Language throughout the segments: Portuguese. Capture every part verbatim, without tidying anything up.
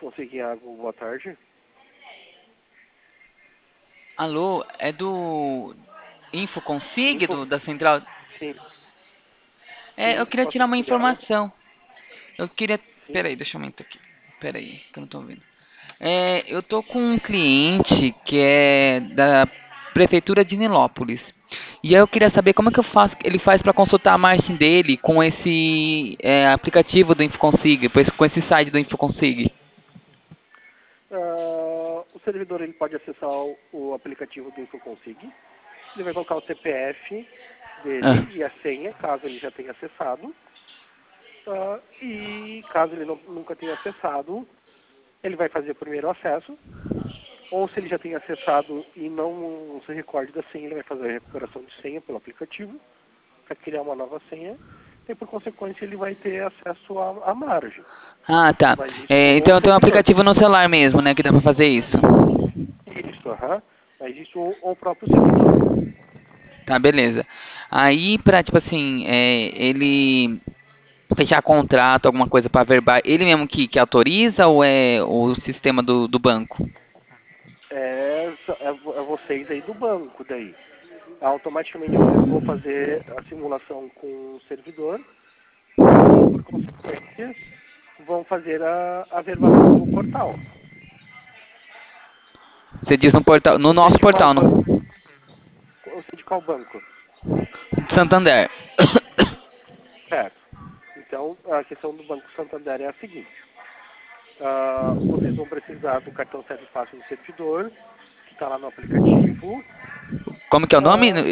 Consegui água, boa tarde. Alô, é do Infoconsig, Info, do, da central? sim, É, sim, eu que queria posso tirar uma auxiliá-la? informação. Eu queria. Sim. Peraí, deixa eu aumentar aqui. Peraí, que eu não tô ouvindo. É, eu tô com um cliente que é da prefeitura de Nilópolis. E aí eu queria saber como é que eu faço, ele faz para consultar a margem dele com esse é, aplicativo do Infoconsig, pois- com esse site do Infoconsig. Ah, o servidor ele pode acessar o, o aplicativo do InfoConsig. Ele vai colocar o C P F Ah, dele e a senha, caso ele já tenha acessado. Ah, e caso ele não- nunca tenha acessado, ele vai fazer o primeiro acesso. Ou se ele já tenha acessado e não se recorde da senha, ele vai fazer a recuperação de senha pelo aplicativo para criar uma nova senha. E por consequência ele vai ter acesso à, à margem. ah, tá. Mas isso É, ou o então tem um servidor. aplicativo no celular mesmo, né, que dá para fazer isso. Isso, aham. Mas isso ou, ou o próprio servidor. Tá, beleza. Aí, pra, tipo assim, é, ele fechar contrato, alguma coisa para verbar, ele mesmo que, que autoriza ou é o sistema do, do banco? É, é, é vocês aí do banco daí. Automaticamente vocês vão fazer a simulação com o servidor e, por consequência, vão fazer a, a verbação no portal. Você diz no portal, no Você é nosso de qual portal, no banco? Você é de qual banco? Santander. Certo. Então, a questão do Banco Santander é a seguinte. Ah, vocês vão precisar do cartão Serve Fácil do servidor, que está lá no aplicativo. Como que é o nome? Ah,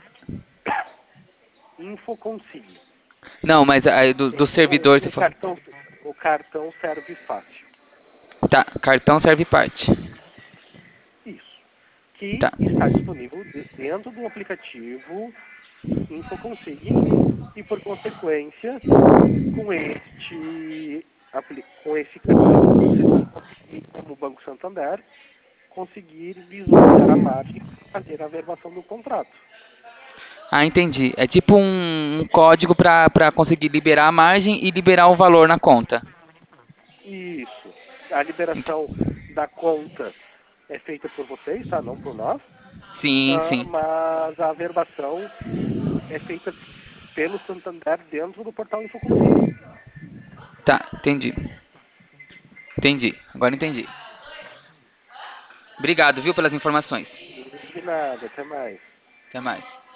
InfoConsig. Não, mas aí do, do servidor, O, você o fala. cartão, o cartão serve fácil. Tá, cartão serve parte. Isso. Que Tá. está disponível de- dentro do aplicativo InfoConsig e, por consequência, com este, apli- com esse cartão, vocês vão conseguir, como Banco Santander, conseguir visualizar a margem e fazer a verbação do contrato. Ah, entendi. É tipo um, um código para para conseguir liberar a margem e liberar o valor na conta. Isso. A liberação da conta é feita por vocês, tá? Não por nós. Sim, Ah, sim. mas a verbação é feita pelo Santander dentro do portal InfoConsig. Tá, entendi. Entendi. Agora entendi. Obrigado, viu, pelas informações. De nada, até mais. Até mais.